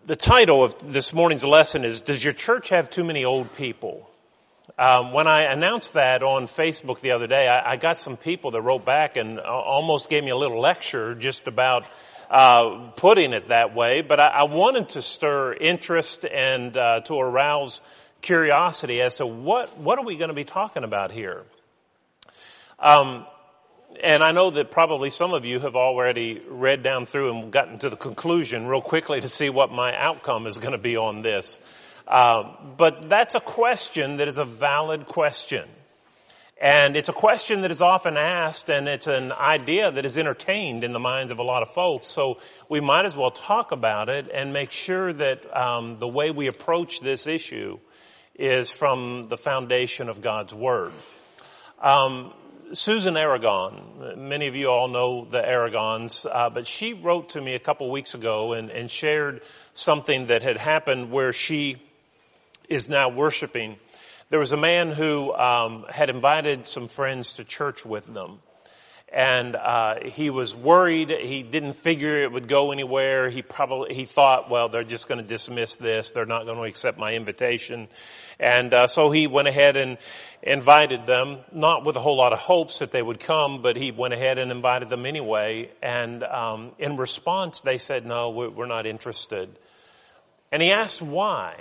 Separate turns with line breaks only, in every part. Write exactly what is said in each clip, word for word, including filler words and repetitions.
The title of this morning's lesson is, Does Your Church Have Too Many Old People? Um, when I announced that on Facebook the other day, I, I got some people that wrote back and almost gave me a little lecture just about uh, putting it that way. But I, I wanted to stir interest and uh, to arouse curiosity as to what, what are we going to be talking about here? Um, And I know that probably some of you have already read down through and gotten to the conclusion real quickly to see what my outcome is going to be on this. Uh, but that's a question that is a valid question. And it's a question that is often asked, and it's an idea that is entertained in the minds of a lot of folks. So we might as well talk about it and make sure that um, the way we approach this issue is from the foundation of God's Word. Um Susan Aragon, many of you all know the Aragons, uh, but she wrote to me a couple weeks ago and, and shared something that had happened where she is now worshiping. There was a man who um, had invited some friends to church with them. And uh he was worried. He didn't figure it would go anywhere. He probably, he thought, well, they're just going to dismiss this. They're not going to accept my invitation. And uh so he went ahead and invited them, not with a whole lot of hopes that they would come, but he went ahead and invited them anyway. And um in response, they said, no, we're not interested. And he asked why.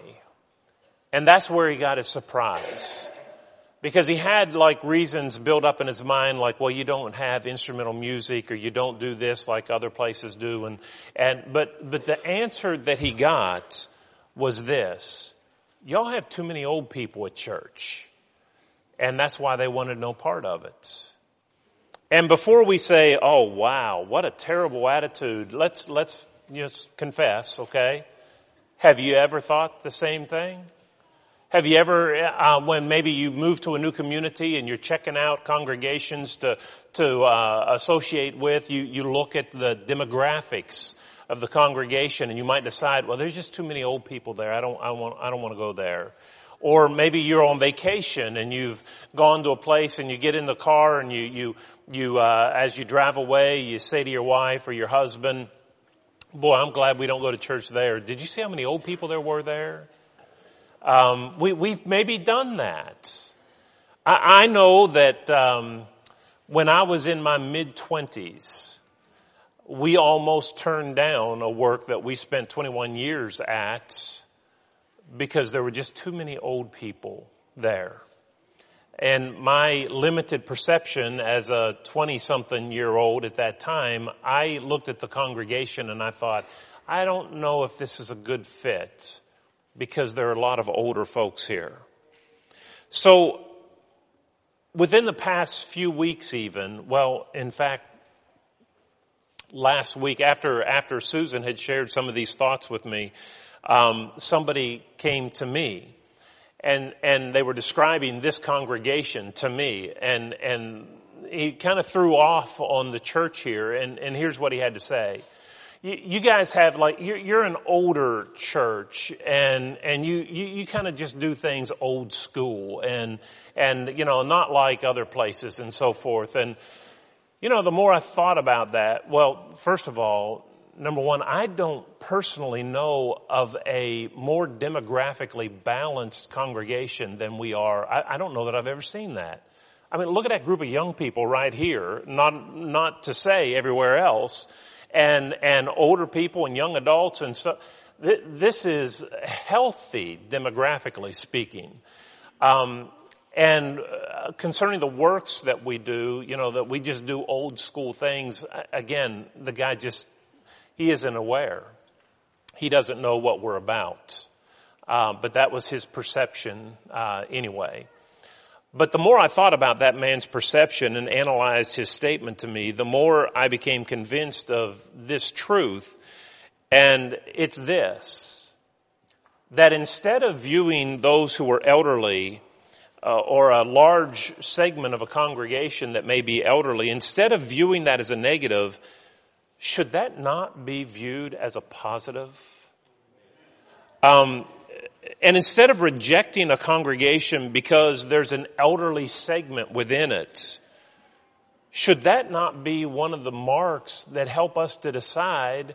And that's where he got his surprise. Because he had like reasons built up in his mind, like, well, you don't have instrumental music, or you don't do this like other places do. And, and, but, but the answer that he got was this: y'all have too many old people at church. And that's why they wanted no part of it. And before we say, oh, wow, what a terrible attitude, let's, let's just confess, okay? Have you ever thought the same thing? Have you ever, uh, when maybe you move to a new community and you're checking out congregations to, to, uh, associate with, you, you look at the demographics of the congregation and you might decide, well, there's just too many old people there. I don't, I want, I don't want to go there. Or maybe you're on vacation and you've gone to a place and you get in the car and you, you, you, uh, as you drive away, you say to your wife or your husband, boy, I'm glad we don't go to church there. Did you see how many old people there were there? Um, we, we've maybe done that. I, I know that um, when I was in my mid-twenties, we almost turned down a work that we spent twenty-one years at because there were just too many old people there. And my limited perception as a twenty-something-year-old at that time, I looked at the congregation and I thought, I don't know if this is a good fit, because there are a lot of older folks here. So within the past few weeks even, well, in fact, last week after after Susan had shared some of these thoughts with me, um, somebody came to me and and they were describing this congregation to me, and and he kind of threw off on the church here, and, and here's what he had to say. You guys have like, you're, you're an older church, and, and you, you, you kind of just do things old school and, and, you know, not like other places and so forth. And, you know, the more I thought about that, well, first of all, number one, I don't personally know of a more demographically balanced congregation than we are. I, I don't know that I've ever seen that. I mean, look at that group of young people right here, not, not to say everywhere else. And, and older people and young adults and so, th- this is healthy demographically speaking. Um, and uh, concerning the works that we do, you know, that we just do old school things, again, the guy just, he isn't aware. He doesn't know what we're about. Uh, but that was his perception, uh, anyway. But the more I thought about that man's perception and analyzed his statement to me, the more I became convinced of this truth. And it's this: that instead of viewing those who are elderly, uh, or a large segment of a congregation that may be elderly, instead of viewing that as a negative, should that not be viewed as a positive? Um, And instead of rejecting a congregation because there's an elderly segment within it, should that not be one of the marks that help us to decide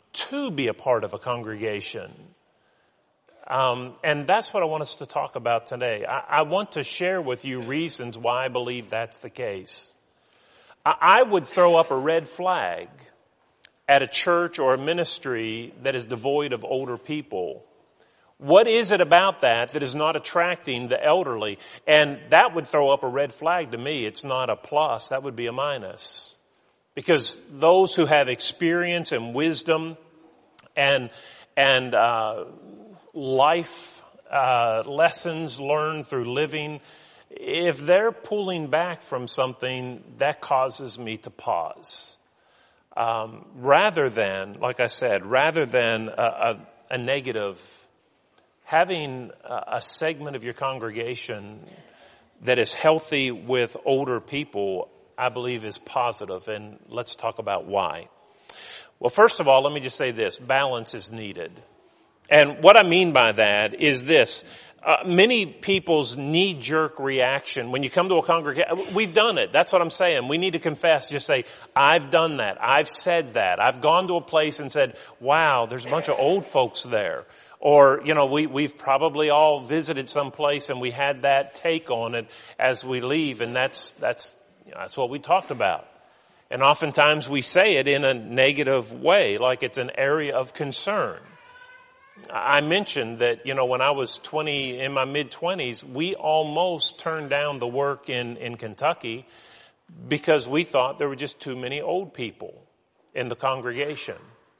to be a part of a congregation. Um, and that's what I want us to talk about today. I, I want to share with you reasons why I believe that's the case. I, I would throw up a red flag at a church or a ministry that is devoid of older people. What is it about that that is not attracting the elderly? And that would throw up a red flag to me. It's not a plus. That would be a minus. Because those who have experience and wisdom and and uh, life uh, lessons learned through living, if they're pulling back from something, that causes me to pause. Um, rather than, like I said, rather than a, a, a negative, having a, a segment of your congregation that is healthy with older people, I believe is positive, and let's talk about why. Well, first of all, let me just say this. Balance is needed. And what I mean by that is this. Uh, many people's knee-jerk reaction, when you come to a congregation, we've done it. That's what I'm saying. We need to confess. Just say, I've done that. I've said that. I've gone to a place and said, wow, there's a bunch of old folks there. Or, you know, we, we've probably all visited some place and we had that take on it as we leave. And that's, that's, you know, that's what we talked about. And oftentimes we say it in a negative way, like it's an area of concern. I mentioned that, you know, when I was twenty, in my mid-twenties, we almost turned down the work in, in Kentucky because we thought there were just too many old people in the congregation.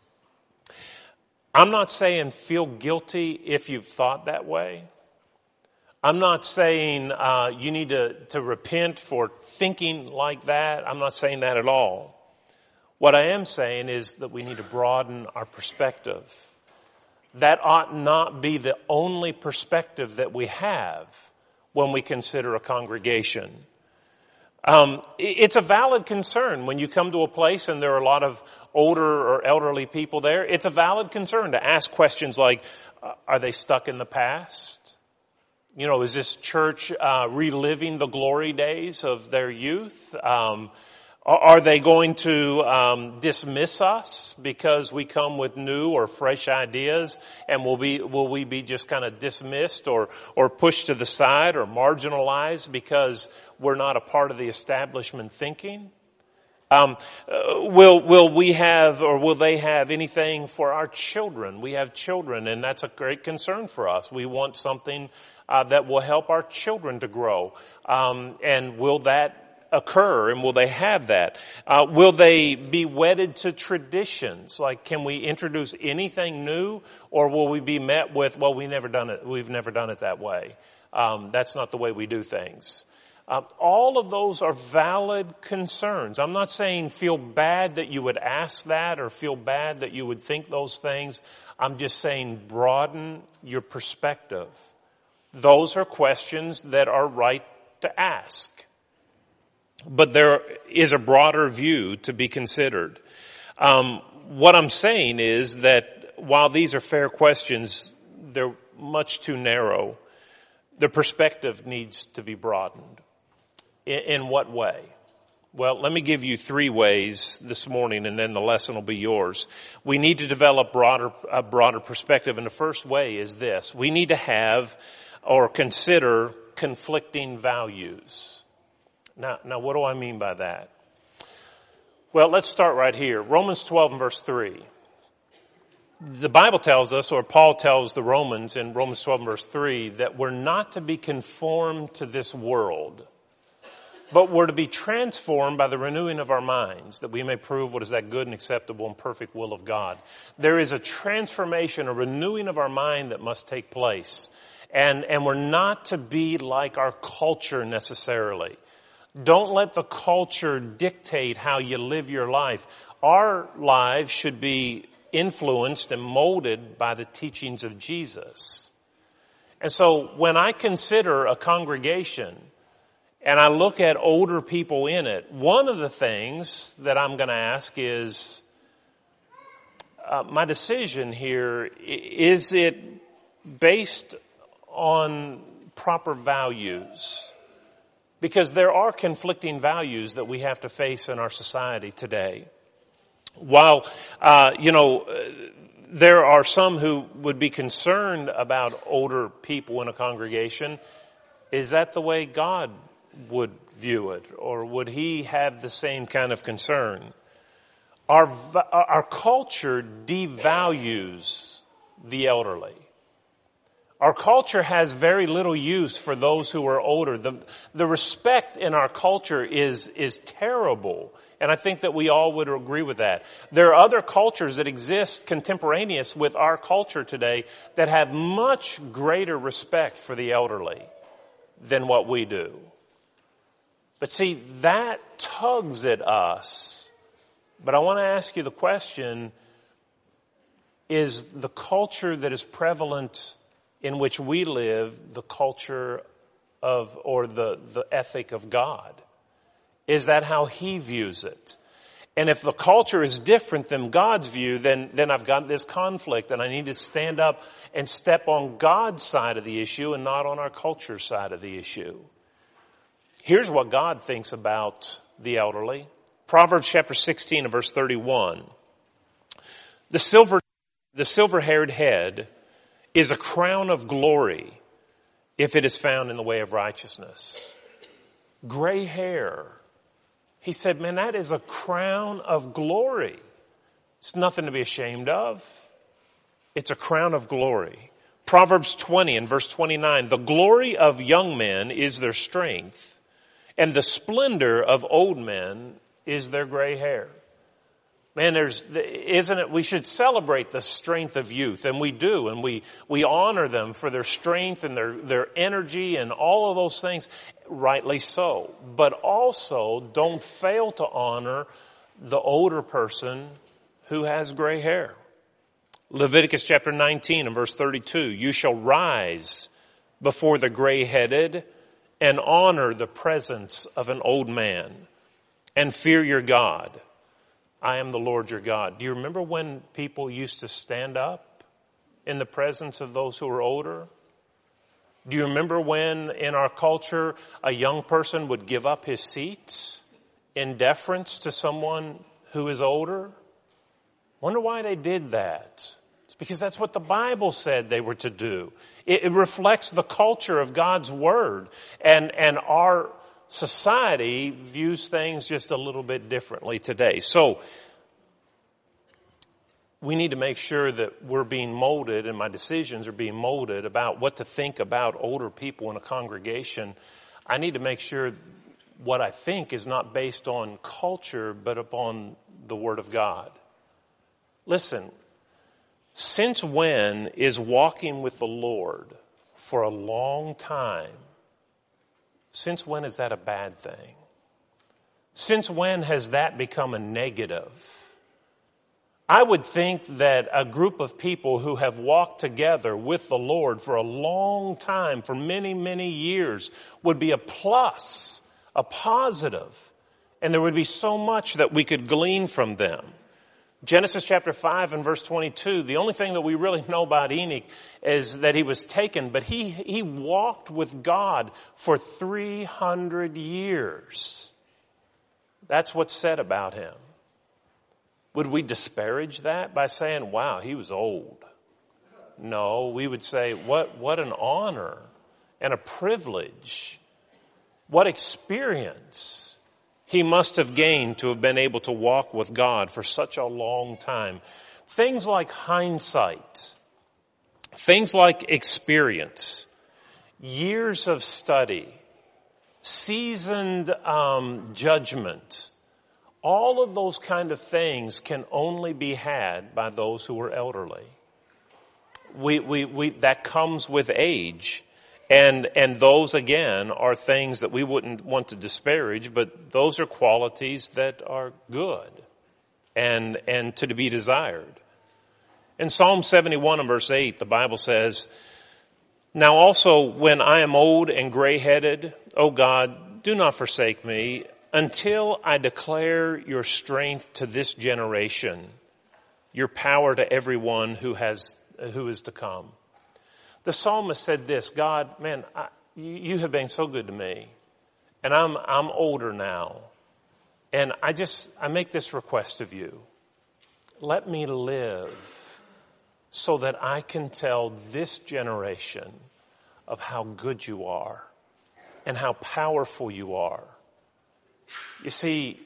I'm not saying feel guilty if you've thought that way. I'm not saying uh, you need to, to repent for thinking like that. I'm not saying that at all. What I am saying is that we need to broaden our perspective. That ought not be the only perspective that we have when we consider a congregation. Um, it's a valid concern when you come to a place and there are a lot of older or elderly people there. It's a valid concern to ask questions like, uh, are they stuck in the past? You know, is this church uh, reliving the glory days of their youth? Um, Are they going to um, dismiss us because we come with new or fresh ideas, and will be will we be just kind of dismissed or or pushed to the side or marginalized because we're not a part of the establishment thinking? Um, uh, will will we have or will they have anything for our children? We have children, and that's a great concern for us. We want something uh, that will help our children to grow, um, and will that occur, and will they have that? Uh, will they be wedded to traditions? Like, can we introduce anything new, or will we be met with, well, we never done it. We've never done it that way. Um, that's not the way we do things. Uh, all of those are valid concerns. I'm not saying feel bad that you would ask that or feel bad that you would think those things. I'm just saying broaden your perspective. Those are questions that are right to ask. But there is a broader view to be considered. Um, what I'm saying is that while these are fair questions, they're much too narrow. The perspective needs to be broadened. In, in what way? Well, let me give you three ways this morning, and then the lesson will be yours. We need to develop broader, a broader perspective, and the first way is this. We need to have or consider conflicting values. Now, now, what do I mean by that? Well, let's start right here. Romans twelve and verse three. The Bible tells us, or Paul tells the Romans in Romans twelve and verse three, that we're not to be conformed to this world, but we're to be transformed by the renewing of our minds, that we may prove what is that good and acceptable and perfect will of God. There is a transformation, a renewing of our mind that must take place. And, and we're not to be like our culture necessarily. Don't let the culture dictate how you live your life. Our lives should be influenced and molded by the teachings of Jesus. And so when I consider a congregation and I look at older people in it, one of the things that I'm going to ask is, uh, my decision here, is it based on proper values? Because there are conflicting values that we have to face in our society today. While, uh, you know, there are some who would be concerned about older people in a congregation, is that the way God would view it? Or would he have the same kind of concern? Our, our culture devalues the elderly. Our culture has very little use for those who are older. The, the respect in our culture is, is terrible. And I think that we all would agree with that. There are other cultures that exist contemporaneous with our culture today that have much greater respect for the elderly than what we do. But see, that tugs at us. But I want to ask you the question, is the culture that is prevalent in which we live the culture of, or the, the ethic of God? Is that how he views it? And if the culture is different than God's view, then, then I've got this conflict and I need to stand up and step on God's side of the issue and not on our culture's side of the issue. Here's what God thinks about the elderly. Proverbs chapter sixteen and verse thirty-one. The silver, the silver-haired head is a crown of glory if it is found in the way of righteousness. Gray hair. He said, man, that is a crown of glory. It's nothing to be ashamed of. It's a crown of glory. Proverbs twenty and verse twenty-nine, the glory of young men is their strength, and the splendor of old men is their gray hair. Man, there's, isn't it, we should celebrate the strength of youth, and we do, and we, we honor them for their strength and their, their energy and all of those things, rightly so. But also, don't fail to honor the older person who has gray hair. Leviticus chapter nineteen and verse thirty-two, you shall rise before the gray-headed and honor the presence of an old man and fear your God. I am the Lord your God. Do you remember when people used to stand up in the presence of those who were older? Do you remember when in our culture a young person would give up his seat in deference to someone who is older? Wonder why they did that. It's because that's what the Bible said they were to do. It, it reflects the culture of God's Word, and, and our society views things just a little bit differently today. So we need to make sure that we're being molded, and my decisions are being molded about what to think about older people in a congregation. I need to make sure what I think is not based on culture, but upon the Word of God. Listen, since when is walking with the Lord for a long time, since when is that a bad thing? Since when has that become a negative? I would think that a group of people who have walked together with the Lord for a long time, for many, many years, would be a plus, a positive, and there would be so much that we could glean from them. Genesis chapter five and verse twenty-two, the only thing that we really know about Enoch is that he was taken, but he, he walked with God for three hundred years. That's what's said about him. Would we disparage that by saying, wow, he was old? No, we would say, what, what an honor and a privilege. What experience he must have gained to have been able to walk with God for such a long time. Things like hindsight, things like experience, years of study, seasoned um, judgment, all of those kind of things can only be had by those who are elderly. We, we, we, that comes with age. And, and those again are things that we wouldn't want to disparage, but those are qualities that are good and, and to be desired. In Psalm seventy-one and verse eight, the Bible says, now also when I am old and gray-headed, O God, do not forsake me until I declare your strength to this generation, your power to everyone who has, who is to come. The psalmist said this, God, man, I, you, you have been so good to me, and I'm, I'm older now, and I just, I make this request of you. let me live so that I can tell this generation of how good you are and how powerful you are. You see,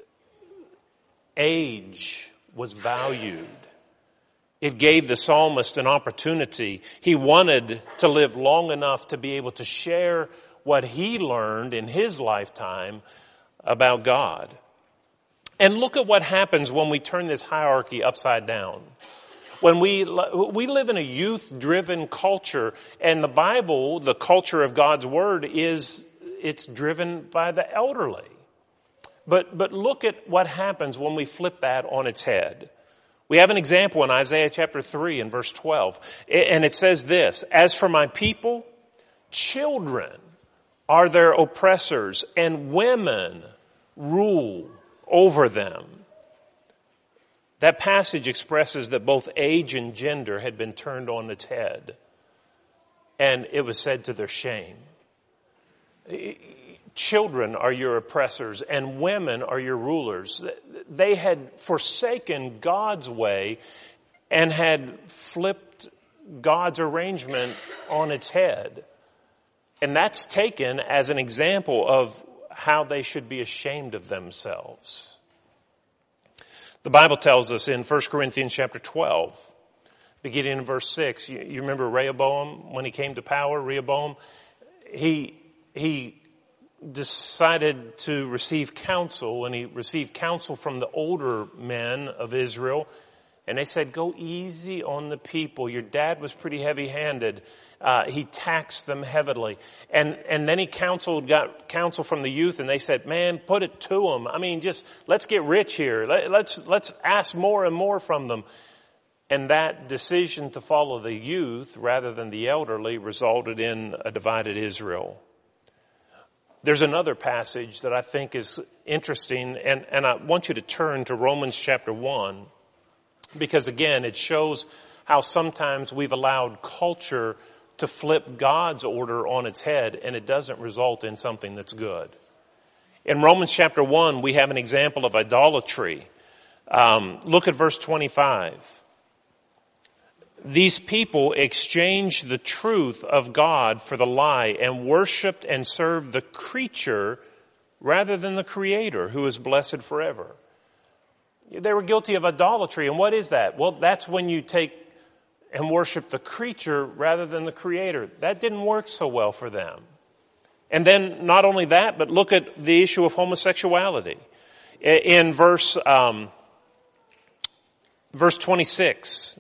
age was valued. It gave the psalmist an opportunity. He wanted to live long enough to be able to share what he learned in his lifetime about God. And look at what happens when we turn this hierarchy upside down. When we we live in a youth-driven culture, and the Bible, the culture of God's Word, is it's driven by the elderly. But but look at what happens when we flip that on its head. We have an example in Isaiah chapter three and verse twelve. And it says this, "As for my people, children are their oppressors, and women rule over them." That passage expresses that both age and gender had been turned on its head. And it was said to their shame. Children are your oppressors and women are your rulers. They had forsaken God's way and had flipped God's arrangement on its head. And that's taken as an example of how they should be ashamed of themselves. The Bible tells us in First Corinthians chapter twelve, beginning in verse six, you, you remember Rehoboam when he came to power, Rehoboam, he, he decided to receive counsel, and he received counsel from the older men of Israel. And they said, go easy on the people. Your dad was pretty heavy-handed. Uh, he taxed them heavily. And, and then he counseled, got counsel from the youth, and they said, man, put it to them. I mean, just, let's get rich here. Let, let's, let's ask more and more from them. And that decision to follow the youth rather than the elderly resulted in a divided Israel. There's another passage that I think is interesting, and, and I want you to turn to Romans chapter one, because again, it shows how sometimes we've allowed culture to flip God's order on its head, and it doesn't result in something that's good. In Romans chapter one, we have an example of idolatry. Um, look at verse twenty-five. These people exchanged the truth of God for the lie and worshiped and served the creature rather than the Creator, who is blessed forever. They were guilty of idolatry. And what is that? Well, that's when you take and worship the creature rather than the Creator. That didn't work so well for them. And then not only that, but look at the issue of homosexuality. In verse, um, verse twenty-six,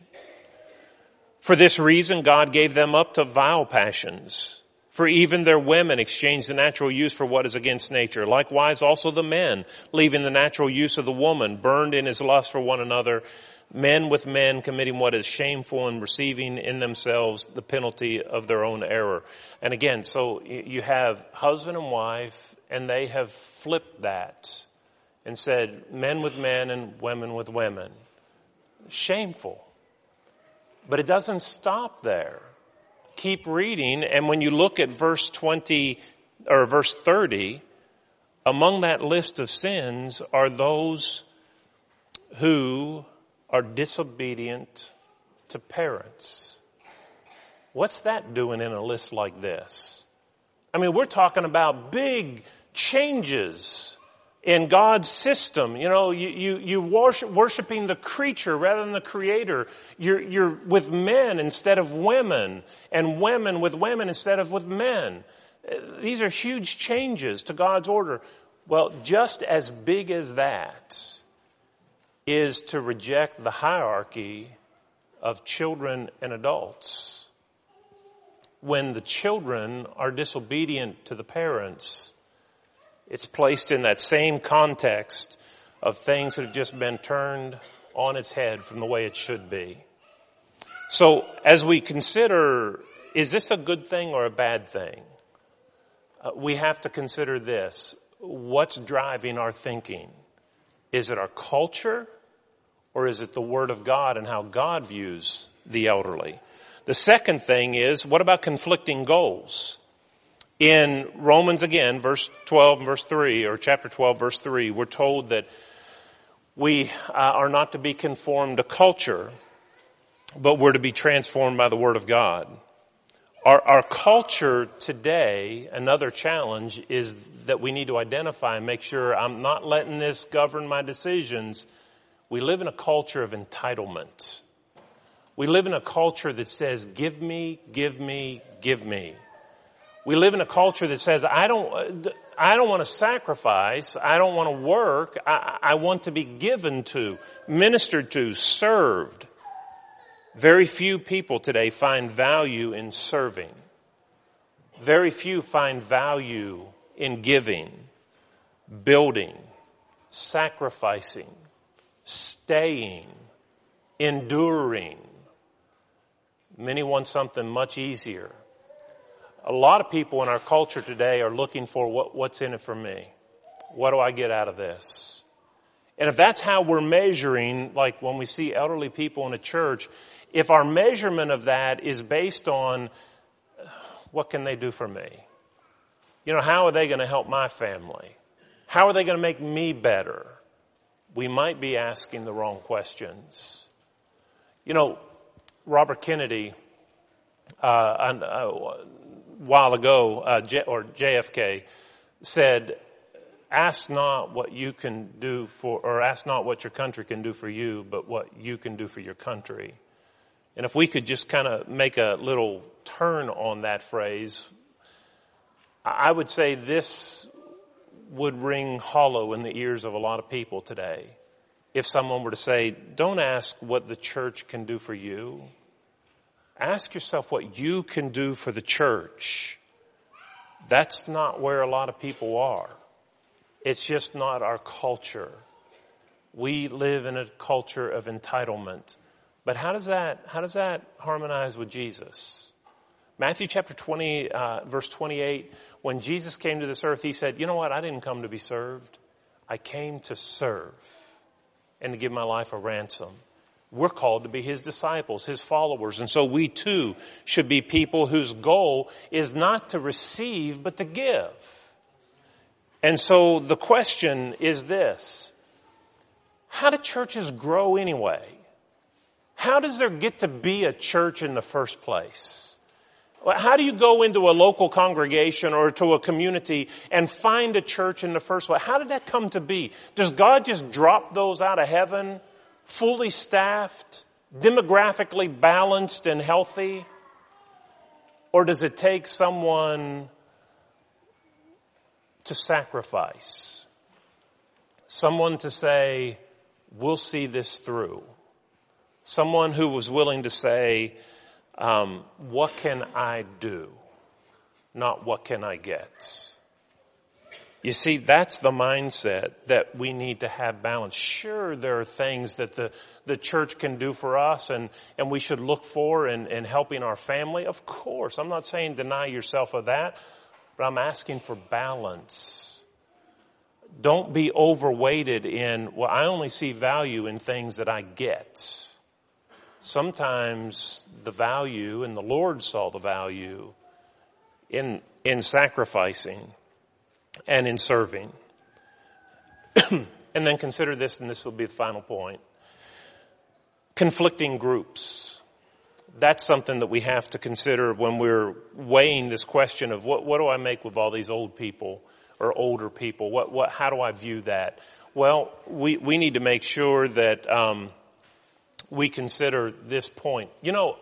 for this reason, God gave them up to vile passions. For even their women exchanged the natural use for what is against nature. Likewise, also the men, leaving the natural use of the woman, burned in his lust for one another, men with men committing what is shameful and receiving in themselves the penalty of their own error. And again, so you have husband and wife, and they have flipped that and said men with men and women with women. Shameful. But it doesn't stop there. Keep reading, and when you look at verse twenty or verse thirty, among that list of sins are those who are disobedient to parents. What's that doing in a list like this? I mean, we're talking about big changes in God's system. You know, you, you, you worship, worshiping the creature rather than the Creator. You're, you're with men instead of women, and women with women instead of with men. These are huge changes to God's order. Well, just as big as that is to reject the hierarchy of children and adults. When the children are disobedient to the parents, it's placed in that same context of things that have just been turned on its head from the way it should be. So as we consider, is this a good thing or a bad thing? Uh, we have to consider this. What's driving our thinking? Is it our culture, or is it the Word of God and how God views the elderly? The second thing is, what about conflicting goals? In Romans again, verse twelve and verse three, or chapter twelve, verse three, we're told that We uh, are not to be conformed to culture, but we're to be transformed by the Word of God. Our, our culture today, another challenge, is that we need to identify and make sure I'm not letting this govern my decisions. We live in a culture of entitlement. We live in a culture that says, give me, give me, give me. We live in a culture that says, I don't, I don't want to sacrifice. I don't want to work. I, I want to be given to, ministered to, served. Very few people today find value in serving. Very few find value in giving, building, sacrificing, staying, enduring. Many want something much easier. A lot of people in our culture today are looking for what, what's in it for me. What do I get out of this? And if that's how we're measuring, like when we see elderly people in a church, if our measurement of that is based on what can they do for me? You know, how are they going to help my family? How are they going to make me better? We might be asking the wrong questions. You know, Robert Kennedy, uh, a while ago, uh, J, or J F K, said, ask not what you can do for, or ask not what your country can do for you, but what you can do for your country. And if we could just kind of make a little turn on that phrase, I would say this would ring hollow in the ears of a lot of people today. If someone were to say, don't ask what the church can do for you. Ask yourself what you can do for the church. That's not where a lot of people are. It's just not our culture. We live in a culture of entitlement. But how does that, how does that harmonize with Jesus? Matthew chapter twenty, uh, verse twenty-eight, when Jesus came to this earth, he said, you know what? I didn't come to be served. I came to serve and to give my life a ransom. We're called to be his disciples, his followers. And so we too should be people whose goal is not to receive, but to give. And so the question is this: how do churches grow anyway? How does there get to be a church in the first place? How do you go into a local congregation or to a community and find a church in the first place? How did that come to be? Does God just drop those out of heaven, fully staffed, demographically balanced and healthy? Or does it take someone to sacrifice? Someone to say, we'll see this through. Someone who was willing to say, um, what can I do? Not what can I get? You see, that's the mindset that we need to have balance. Sure, there are things that the, the church can do for us and, and we should look for in, in helping our family. Of course, I'm not saying deny yourself of that, but I'm asking for balance. Don't be overweighted in, well, I only see value in things that I get. Sometimes the value, and the Lord saw the value in, in sacrificing and in serving. And then consider this, and this will be the final point. Conflicting groups. That's something that we have to consider when we're weighing this question of what, what do I make with all these old people or older people? What, what, how do I view that? Well, we, we need to make sure that, um, we consider this point. You know,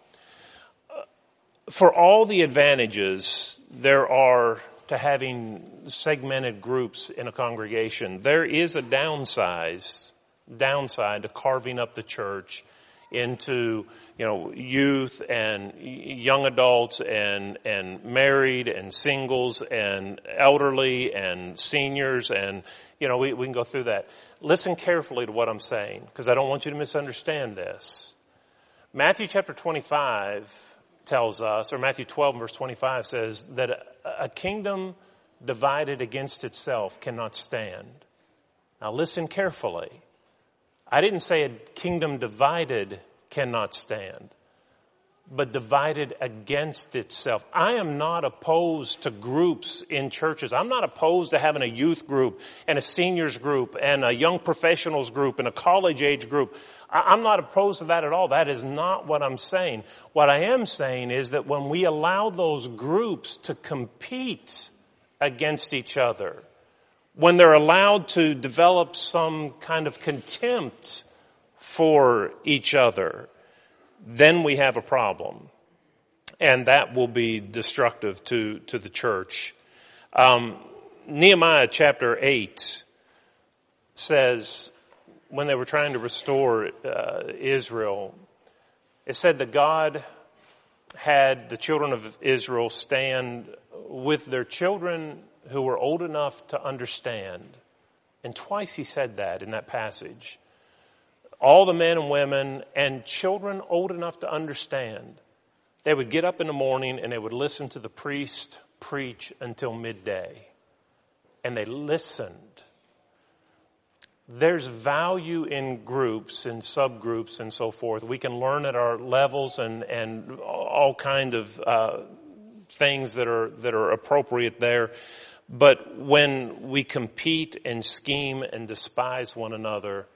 for all the advantages there are to having segmented groups in a congregation, there is a downside, downside to carving up the church into, you know, youth and young adults and, and married and singles and elderly and seniors and, you know, we, we can go through that. Listen carefully to what I'm saying, because I don't want you to misunderstand this. Matthew chapter twenty-five tells us, or Matthew twelve verse twenty-five says that a, a kingdom divided against itself cannot stand. Now listen carefully. I didn't say a kingdom divided cannot stand. but divided against itself. I am not opposed to groups in churches. I'm not opposed to having a youth group and a seniors group and a young professionals group and a college age group. I'm not opposed to that at all. That is not what I'm saying. What I am saying is that when we allow those groups to compete against each other, when they're allowed to develop some kind of contempt for each other, then we have a problem. And that will be destructive to, to the church. Um, Nehemiah chapter eight says, when they were trying to restore uh, Israel, it said that God had the children of Israel stand with their children who were old enough to understand. And twice he said that in that passage. All the men and women and children old enough to understand. They would get up in the morning and they would listen to the priest preach until midday. And they listened. There's value in groups and subgroups and so forth. We can learn at our levels and, and all kind of uh, things that are that are appropriate there. But when we compete and scheme and despise one another,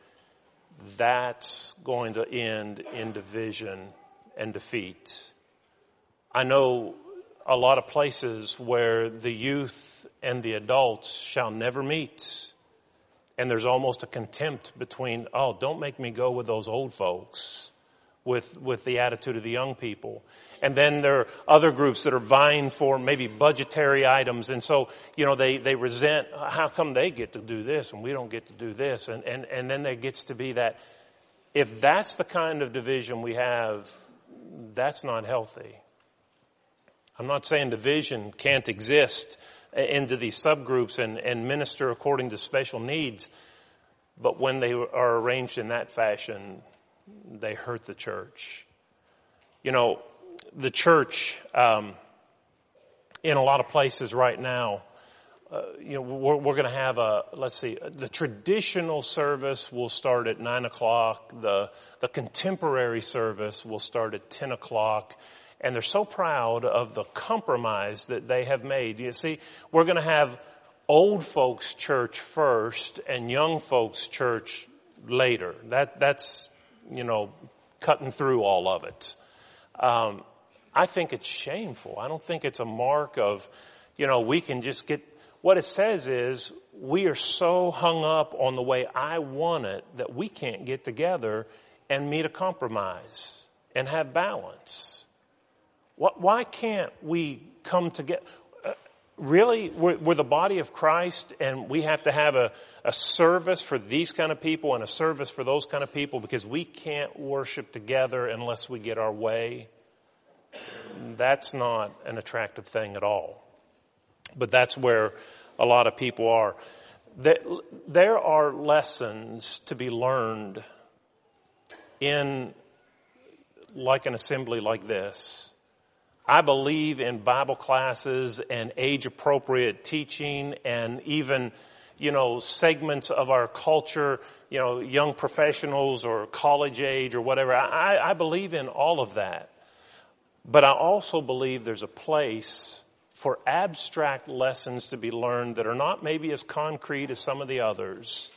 that's going to end in division and defeat. I know a lot of places where the youth and the adults shall never meet. And there's almost a contempt between, oh, don't make me go with those old folks with with the attitude of the young people. And then there are other groups that are vying for maybe budgetary items. And so, you know, they, they resent, how come they get to do this and we don't get to do this? And, and, and then there gets to be that, if that's the kind of division we have, that's not healthy. I'm not saying division can't exist into these subgroups and, and minister according to special needs. But when they are arranged in that fashion, they hurt the church. You know, the church, um, in a lot of places right now, uh, you know, we're, we're going to have a, let's see, the traditional service will start at nine o'clock. The, the contemporary service will start at ten o'clock. And they're so proud of the compromise that they have made. You see, we're going to have old folks church first and young folks church later. That that's, you know, cutting through all of it. Um, I think it's shameful. I don't think it's a mark of, you know, we can just get, what it says is we are so hung up on the way I want it that we can't get together and meet a compromise and have balance. Why can't we come together? Uh, really, we're, we're the body of Christ, and we have to have a, a service for these kind of people and a service for those kind of people because we can't worship together unless we get our way. That's not an attractive thing at all. But that's where a lot of people are. There are lessons to be learned in like an assembly like this. I believe in Bible classes and age-appropriate teaching and even, you know, segments of our culture, you know, young professionals or college age or whatever. I, I believe in all of that. But I also believe there's a place for abstract lessons to be learned that are not maybe as concrete as some of the others,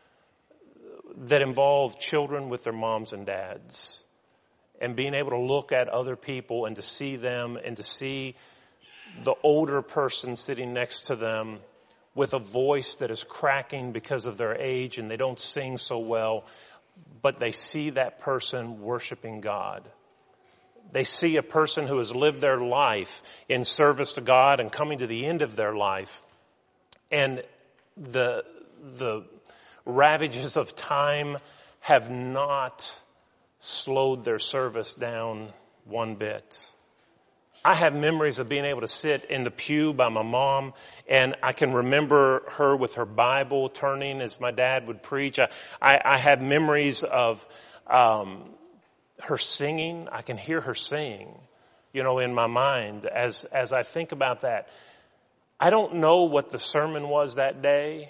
that involve children with their moms and dads. And being able to look at other people and to see them and to see the older person sitting next to them with a voice that is cracking because of their age and they don't sing so well, but they see that person worshiping God. They see a person who has lived their life in service to God and coming to the end of their life. And the, the ravages of time have not slowed their service down one bit. I have memories of being able to sit in the pew by my mom, and I can remember her with her Bible turning as my dad would preach. I, I, I have memories of um, her singing. I can hear her sing, you know, in my mind as as I think about that. I don't know what the sermon was that day,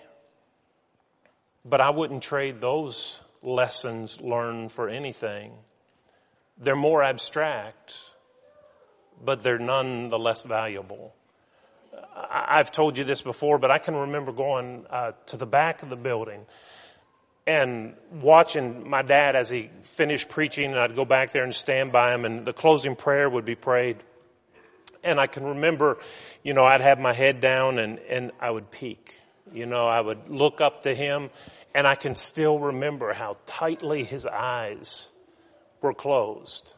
but I wouldn't trade those lessons learned for anything. They're more abstract, but they're none the less valuable. I've told you this before, but I can remember going uh, to the back of the building and watching my dad as he finished preaching, and I'd go back there and stand by him, and the closing prayer would be prayed. And I can remember, you know, I'd have my head down and, and I would peek. You know, I would look up to him, and I can still remember how tightly his eyes were closed.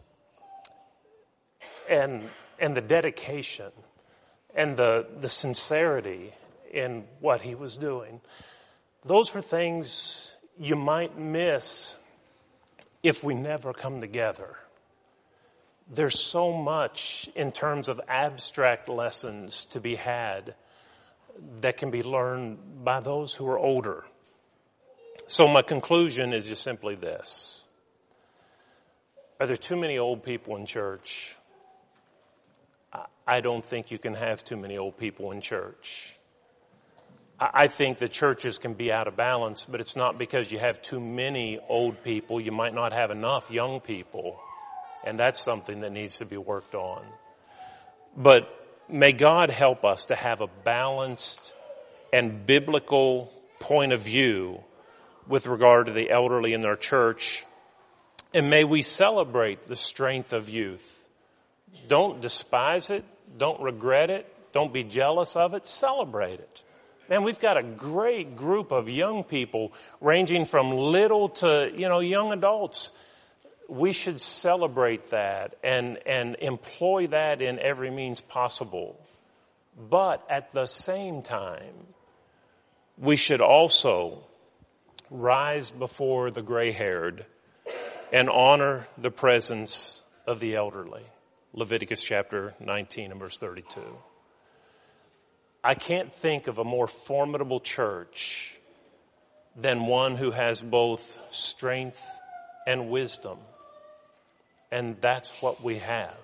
And and the dedication and the the sincerity in what he was doing. Those were things you might miss if we never come together. There's so much in terms of abstract lessons to be had that can be learned by those who are older. So my conclusion is just simply this. Are there too many old people in church? I don't think you can have too many old people in church. I think the churches can be out of balance, but it's not because you have too many old people. You might not have enough young people, and that's something that needs to be worked on. But may God help us to have a balanced and biblical point of view with regard to the elderly in our church, and may we celebrate the strength of youth. Don't despise it. Don't regret it. Don't be jealous of it. Celebrate it. Man, we've got a great group of young people ranging from little to, you know, young adults. We should celebrate that and, and employ that in every means possible. But at the same time, we should also rise before the gray-haired and honor the presence of the elderly. Leviticus chapter nineteen and verse thirty-two. I can't think of a more formidable church than one who has both strength and wisdom. And that's what we have.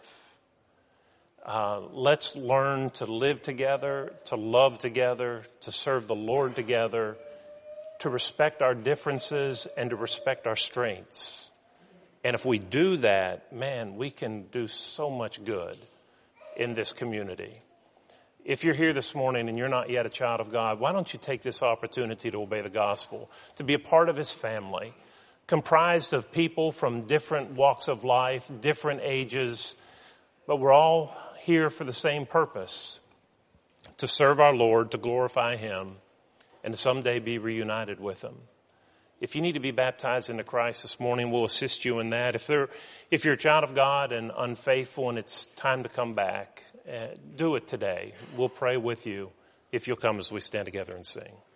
Uh, let's learn to live together, to love together, to serve the Lord together, to respect our differences and to respect our strengths. And if we do that, man, we can do so much good in this community. If you're here this morning and you're not yet a child of God, why don't you take this opportunity to obey the gospel, to be a part of His family, comprised of people from different walks of life, different ages, but we're all here for the same purpose, to serve our Lord, to glorify Him, and to someday be reunited with Him. If you need to be baptized into Christ this morning, we'll assist you in that. If they're, if you're a child of God and unfaithful and it's time to come back, uh, do it today. We'll pray with you if you'll come as we stand together and sing.